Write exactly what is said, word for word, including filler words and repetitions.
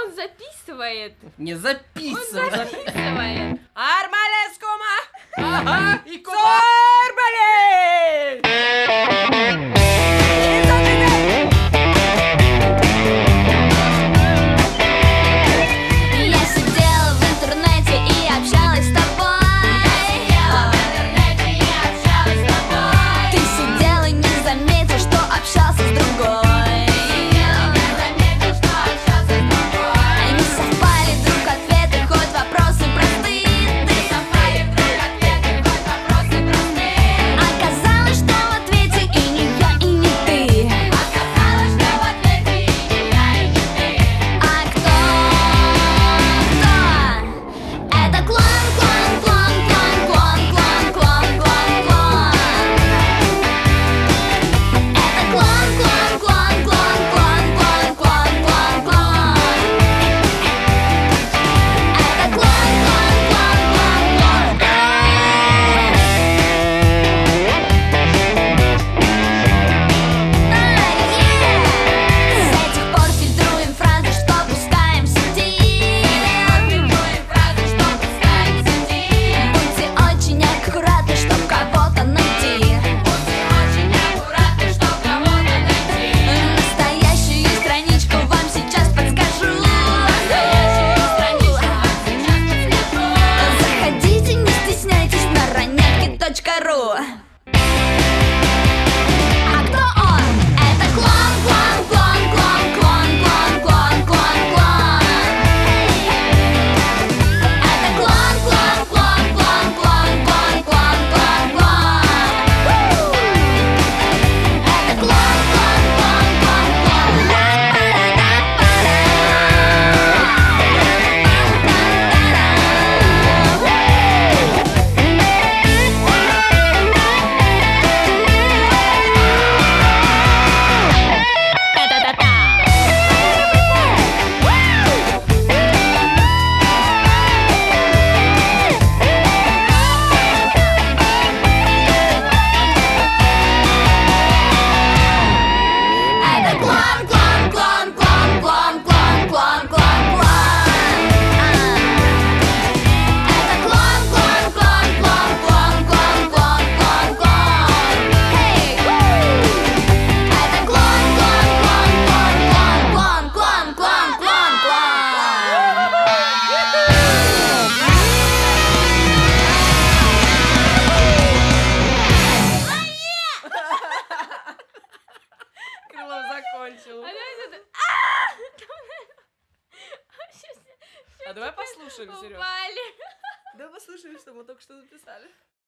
Он записывает. Не Он записывай. записывает. Армалес, кума! Ага, и кума! Сорбалес! Я сидела в интернете и общалась с тобой. Ты сидел и не заметил, что общался с другой. Не совпали друг ответы, хоть вопросы простые. Оказалось, что в ответе и не я, и не ты. А кто? Кто? Это клон, клон, клон, клон, клон, клон, клон, клон, клон. Это клон, клон, клон, клон, клон, клон, клон, клон, клон. Это клон, клон, клон, клон, клон, С этих пор фильтруем фразы, что пускаем в сети. Будьте очень аккуратны, чтоб кого-то найти. Настоящую страничку вам сейчас подскажу. Заходите, не стесняйтесь, на ранетки точка ру. А кто он? Это клон, клон, клон, клон, клон, клон, клон, клон, клон. Это клон, клон, клон, клон, клон, клон, клон, клон, клон. Это клон, клон, клон, клон, клон. Это клон, клон, клон, клон, клон, клон, клон, клон, клон. Это клон, клон, клон, клон, клон, клон, клон, клон, клон. Это клон, клон, клон, клон, клон, клон, клон, клон, клон, Крылов закончил. А давай это- А! Щас- А давай послушаем, Серёж. Упали. Давай послушаем, что мы только что записали.